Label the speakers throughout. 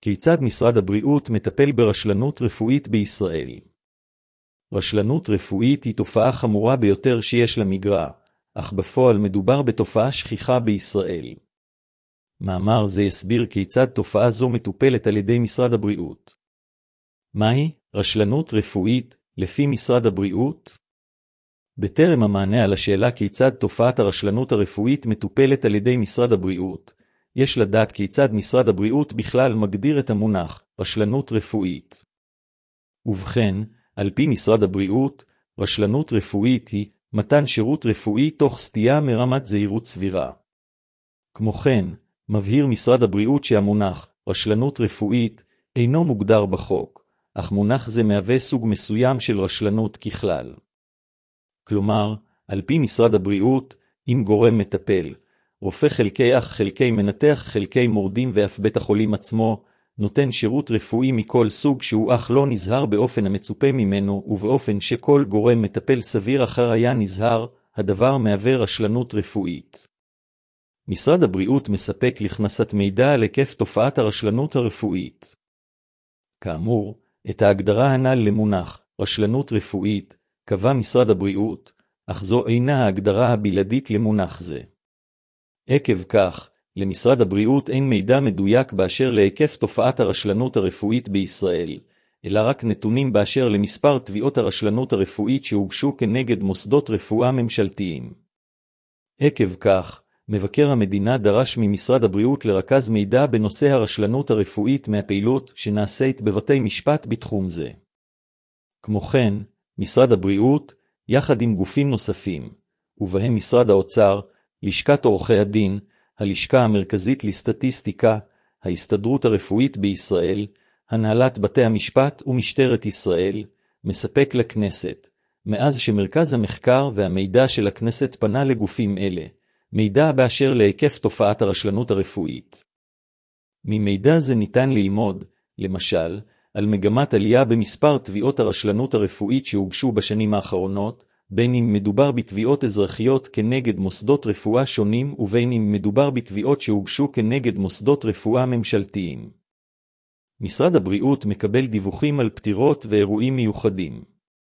Speaker 1: כיצד משרד הבריאות מטפל ברשלנות רפואית בישראל? רשלנות רפואית היא תופעה חמורה ביותר שיש לה מגרע, אך בפועל מדובר בתופעה שכיחה בישראל. מאמר זה יסביר כיצד תופעה זו מטופלת על ידי משרד הבריאות. מהי רשלנות רפואית לפי משרד הבריאות? בטרם המענה על השאלה כיצד תופעת הרשלנות הרפואית מטופלת על ידי משרד הבריאות, יש לדעת כיצד משרד הבריאות בכלל מגדיר את המונח רשלנות רפואית. ובכן, על פי משרד הבריאות, רשלנות רפואית היא מתן שירות רפואי תוך סטייה מרמת זהירות סבירה. כמו כן, מבהיר משרד הבריאות שהמונח רשלנות רפואית אינו מוגדר בחוק, אך מונח זה מהווה סוג מסוים של רשלנות ככלל. כלומר, על פי משרד הבריאות, אם גורם מטפל, רופא חלקי אח חלקי מנתח חלקי מורדים ואף בית החולים עצמו, נותן שירות רפואי מכל סוג שהוא אך לא נזהר באופן המצופה ממנו ובאופן שכל גורם מטפל סביר אחר היה נזהר, הדבר מהווה רשלנות רפואית. משרד הבריאות מספק לכנסת מידע על היקף תופעת הרשלנות הרפואית. כאמור, את ההגדרה הנ"ל למונח רשלנות רפואית קבע משרד הבריאות, אך זו אינה ההגדרה הבלעדית למונח זה. עקב כך, למשרד הבריאות אין מידע מדויק באשר להיקף תופעת הרשלנות הרפואית בישראל, אלא רק נתונים באשר למספר תביעות הרשלנות הרפואית שהוגשו כנגד מוסדות רפואה ממשלתיים. עקב כך, מבקר המדינה דרש ממשרד הבריאות לרכז מידע בנושא הרשלנות הרפואית מהפעילות שנעשית בבתי משפט בתחום זה. כמו כן, משרד הבריאות, יחד עם גופים נוספים, ובהם משרד האוצר, לשכת עורכי הדין, הלשכה המרכזית לסטטיסטיקה, ההסתדרות הרפואית בישראל, הנהלת בתי המשפט ומשטרת ישראל, מספק לכנסת, מאז שמרכז המחקר והמידע של הכנסת פנה לגופים אלה, מידע באשר להיקף תופעת הרשלנות הרפואית. ממידע זה ניתן ללמוד, למשל, על מגמת עלייה במספר תביעות הרשלנות הרפואית שהוגשו בשנים האחרונות, בין אם מדובר בתביעות אזרחיות כנגד מוסדות רפואה שונים ובין אם מדובר בתביעות שהוגשו כנגד מוסדות רפואה ממשלתיים. משרד הבריאות מקבל דיווחים על פטירות ואירועים מיוחדים.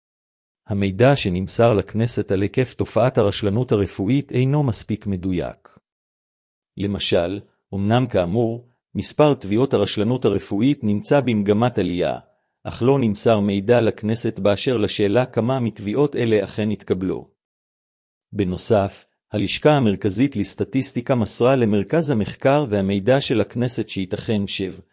Speaker 1: המידע שנמסר לכנסת על היקף תופעת הרשלנות הרפואית אינו מספיק מדויק. למשל, אמנם כאמור, מספר תביעות הרשלנות הרפואית נמצא במגמת עלייה, אך לא נמסר מידע לכנסת באשר לשאלה כמה מתביעות אלה אכן התקבלו. בנוסף, הלשכה המרכזית לסטטיסטיקה מסרה למרכז המחקר והמידע של הכנסת שייתכן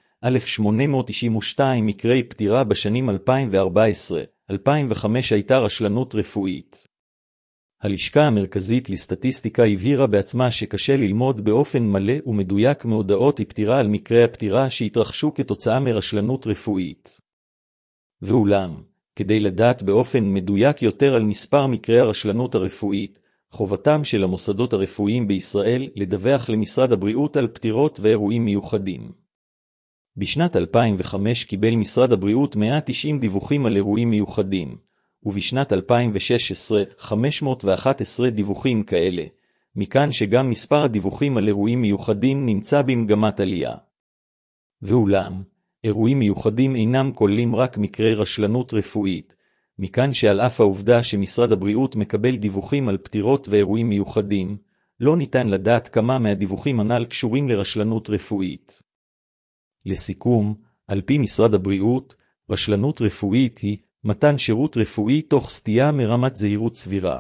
Speaker 1: 892 מקרי פטירה בשנים 2014-2005 הייתה רשלנות רפואית. הלשכה המרכזית לסטטיסטיקה הבהירה בעצמה שקשה ללמוד באופן מלא ומדויק מהודעות הפטירה על מקרי הפטירה שהתרחשו כתוצאה מרשלנות רפואית. ואולם, כדי לדעת באופן מדויק יותר על מספר מקרי הרשלנות הרפואית, חובתם של המוסדות הרפואיים בישראל לדווח למשרד הבריאות על פטירות ואירועים מיוחדים. בשנת 2005 קיבל משרד הבריאות 190 דיווחים על אירועים מיוחדים, ובשנת 2016 511 דיווחים כאלה, מכאן שגם מספר הדיווחים על אירועים מיוחדים נמצא במגמת עלייה. ואולם, אירועים מיוחדים אינם כוללים רק מקרי רשלנות רפואית, מכאן שעל אף העובדה שמשרד הבריאות מקבל דיווחים על פטירות ואירועים מיוחדים, לא ניתן לדעת כמה מהדיווחים הנ"ל קשורים לרשלנות רפואית. לסיכום, על פי משרד הבריאות, רשלנות רפואית היא מתן שירות רפואי תוך סטייה מרמת זהירות סבירה.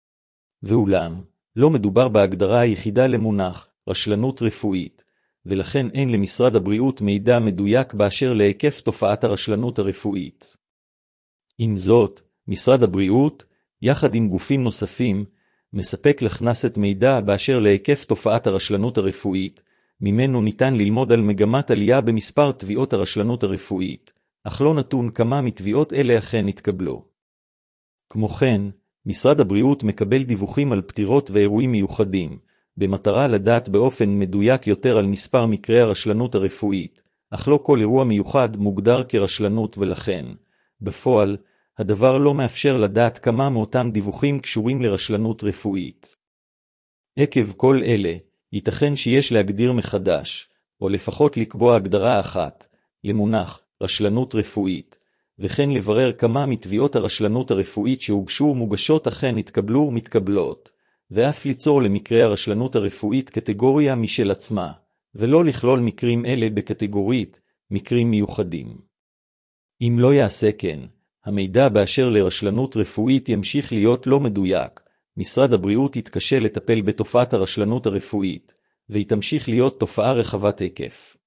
Speaker 1: ואולם, לא מדובר בהגדרה היחידה למונח רשלנות רפואית, ולכן אין למשרד הבריאות מידע מדויק באשר להיקף תופעת הרשלנות הרפואית. עם זאת, משרד הבריאות, יחד עם גופים נוספים, מספק לכנסת מידע באשר להיקף תופעת הרשלנות הרפואית, ממנו ניתן ללמוד על מגמת עלייה במספר תביעות הרשלנות הרפואית, אך לא נתון כמה מתביעות אלה אכן התקבלו. כמו כן, משרד הבריאות מקבל דיווחים על פטירות ואירועים מיוחדים, במטרה לדעת באופן מדויק יותר על מספר מקרי הרשלנות הרפואית, אך לא כל אירוע מיוחד מוגדר כרשלנות ולכן, בפועל, הדבר לא מאפשר לדעת כמה מאותם דיווחים קשורים לרשלנות רפואית. עקב כל אלה, ייתכן שיש להגדיר מחדש, או לפחות לקבוע הגדרה אחת, למונח רשלנות רפואית, וכן לברר כמה מתביעות הרשלנות הרפואית שהוגשו ומוגשות אכן התקבלו ומתקבלות, ואף ליצור למקרה הרשלנות הרפואית קטגוריה משל עצמה, ולא לכלול מקרים אלה בקטגורית מקרים מיוחדים. אם לא יעשה כן, המידע באשר לרשלנות רפואית ימשיך להיות לא מדויק, משרד הבריאות יתקשה לטפל בתופעת הרשלנות הרפואית, והיא תמשיך להיות תופעה רחבת היקף.